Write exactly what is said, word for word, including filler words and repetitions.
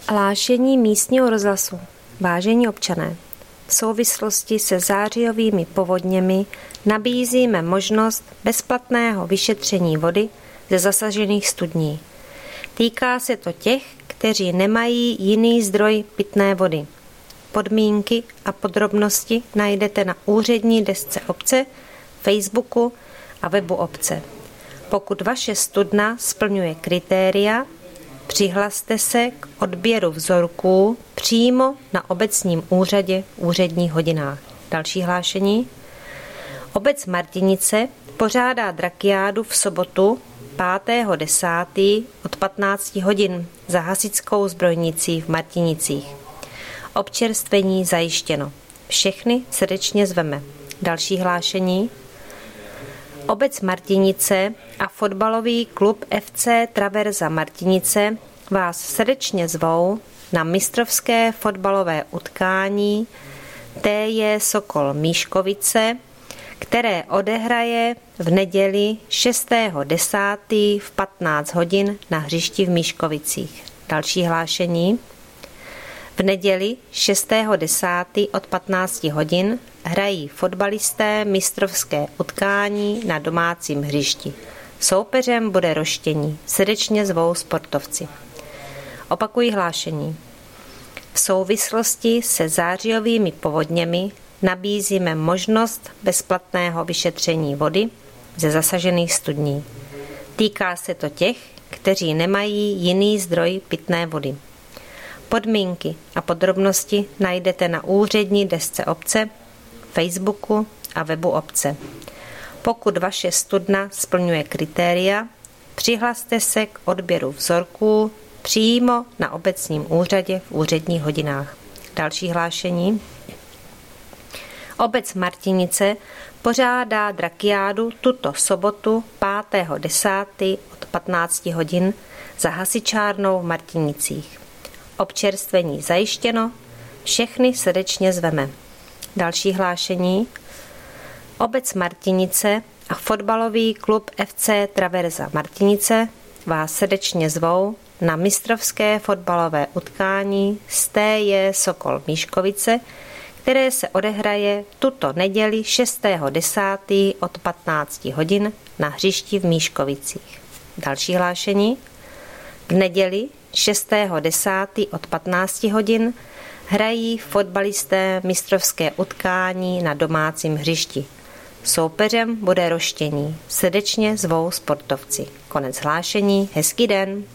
Hlášení místního rozhlasu. Vážení občané, v souvislosti se zářijovými povodněmi nabízíme možnost bezplatného vyšetření vody ze zasažených studní. Týká se to těch, kteří nemají jiný zdroj pitné vody. Podmínky a podrobnosti najdete na úřední desce obce, Facebooku a webu obce. Pokud vaše studna splňuje kritéria, přihlaste se k odběru vzorků přímo na obecním úřadě v úředních hodinách. Další hlášení. Obec Martinice pořádá drakiádu v sobotu pátého desátého od patnácti hodin za hasičskou zbrojnicí v Martinicích. Občerstvení zajištěno. Všechny srdečně zveme. Další hlášení. Obec Martinice a fotbalový klub F C Traverza Martinice vás srdečně zvou na mistrovské fotbalové utkání T J Sokol Míškovice, které odehraje v neděli šestého desátého v patnáct hodin na hřišti v Míškovicích. Další hlášení. V neděli šestého desátého od patnácti hodin hrají fotbalisté mistrovské utkání na domácím hřišti. Soupeřem bude Roštění. Srdečně zvou sportovci. Opakují hlášení. V souvislosti se zářijovými povodněmi nabízíme možnost bezplatného vyšetření vody ze zasažených studní. Týká se to těch, kteří nemají jiný zdroj pitné vody. Podmínky a podrobnosti najdete na úřední desce obce, Facebooku a webu obce. Pokud vaše studna splňuje kritéria, přihlaste se k odběru vzorků přímo na obecním úřadě v úředních hodinách. Další hlášení. Obec Martinice pořádá drakiádu tuto sobotu pátého desátého od patnácti hodin za hasičárnou v Martinicích. Občerstvení zajištěno, všechny srdečně zveme. Další hlášení. Obec Martinice a fotbalový klub F C Traverza Martinice vás srdečně zvou na mistrovské fotbalové utkání z T J Sokol Míškovice, které se odehraje tuto neděli šestého desátého od patnácti hodin na hřišti v Míškovicích. Další hlášení. V neděli šestého desátého od patnácti hodin hrají fotbalisté mistrovské utkání na domácím hřišti. Soupeřem bude Roštění. Srdečně zvou sportovci. Konec hlášení. Hezký den.